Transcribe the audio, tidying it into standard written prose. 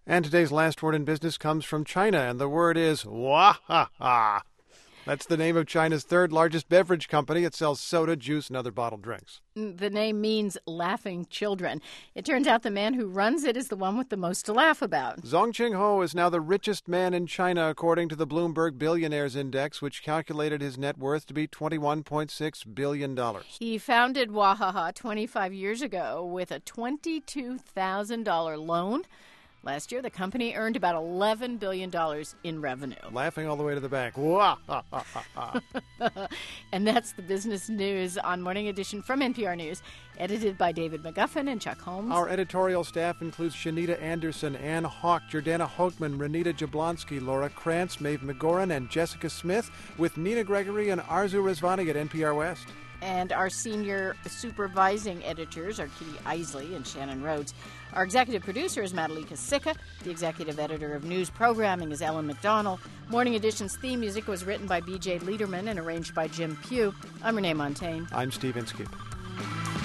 And today's last word in business comes from China, and the word is Wahaha. That's the name of China's third largest beverage company. It sells soda, juice, and other bottled drinks. The name means laughing children. It turns out the man who runs it is the one with the most to laugh about. Zhong Qingho is now the richest man in China, according to the Bloomberg Billionaires Index, which calculated his net worth to be $21.6 billion. He founded Wahaha 25 years ago with a $22,000 loan. Last year, the company earned about $11 billion in revenue. Laughing all the way to the bank. And that's the business news on Morning Edition from NPR News, edited by David McGuffin and Chuck Holmes. Our editorial staff includes Shanita Anderson, Ann Hawk, Jordana Hochman, Renita Jablonski, Laura Krantz, Maeve McGoran, and Jessica Smith, with Nina Gregory and Arzu Rizvani at NPR West. And our senior supervising editors are Kitty Isley and Shannon Rhodes. Our executive producer is Madalika Sikka. The executive editor of news programming is Ellen McDonald. Morning Edition's theme music was written by B.J. Liederman and arranged by Jim Pugh. I'm Renee Montaigne. I'm Steve Inskeep.